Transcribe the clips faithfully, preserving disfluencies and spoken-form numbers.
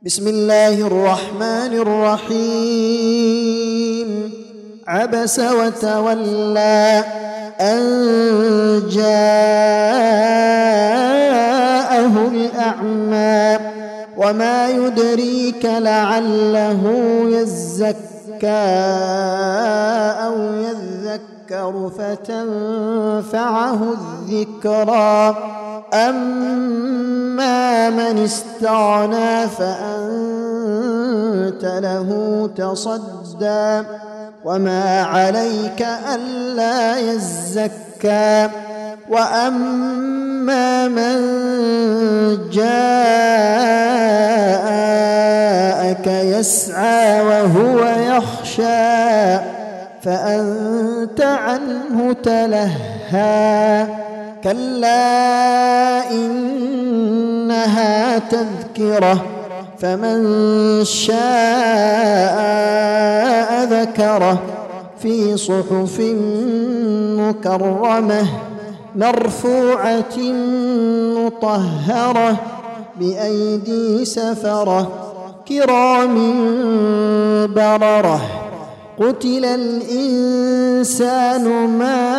بسم الله الرحمن الرحيم. عبس وتولى أن جاءه الأعمى وما يدريك لعله يزكى أو يذكر فتنفعه الذكرى. أما من استغنى فأنت له تصدى وما عليك ألا يزكى. وأما من جاءك يسعى وهو يخشى فأنت عنه تلهى. كلا إنها تذكرة فمن شاء ذكره في صحف مكرمة مرفوعة مطهرة بأيدي سفرة كرام بررة. قتل الإنسان ما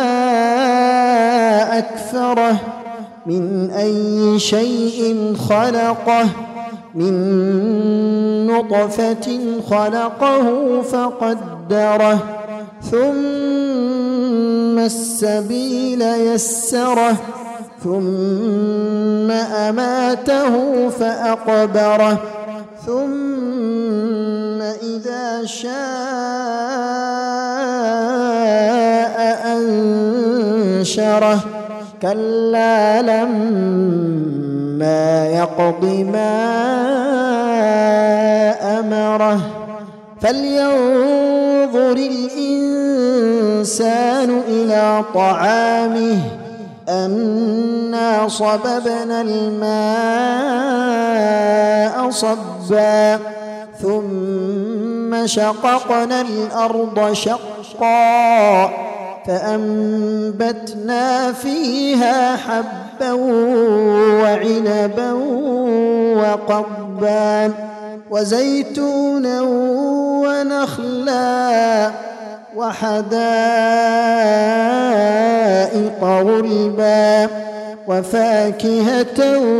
أكفره من أي شيء خلقه من نطفة خلقه فقدره ثم السبيل يسره ثم أماته فأقبره ثم إذا شاء أنشره. كلا لما يقض ما أمره. فلينظر الإنسان إلى طعامه أنا صببنا الماء صبا ثم شققنا الأرض شقا فأنبتنا فيها حبا وعنبا وقضبا وزيتونا ونخلا وحدائق غلبا وفاكهة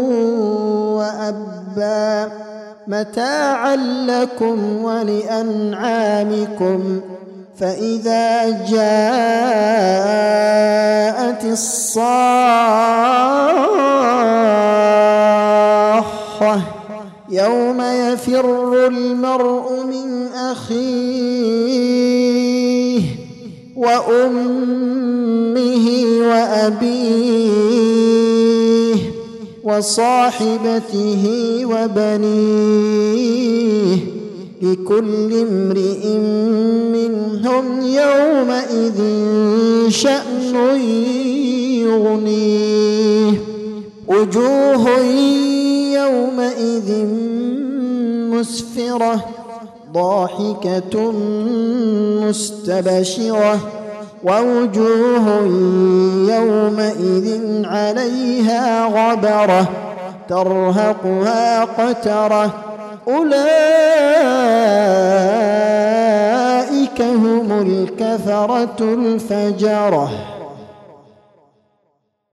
وأبا متاعا لكم ولأنعامكم. فإذا جاءت الصاخة يوم يفر المرء من أخيه وأمه وأبيه وصاحبته وبنيه لكل امرئ منهم يومئذ شأن يغنيه. وجوه يومئذ مسفرة ضاحكة مستبشرة ووجوه يومئذ عليها غبرة ترهقها قترة أولئك هم الكفرة الفجرة.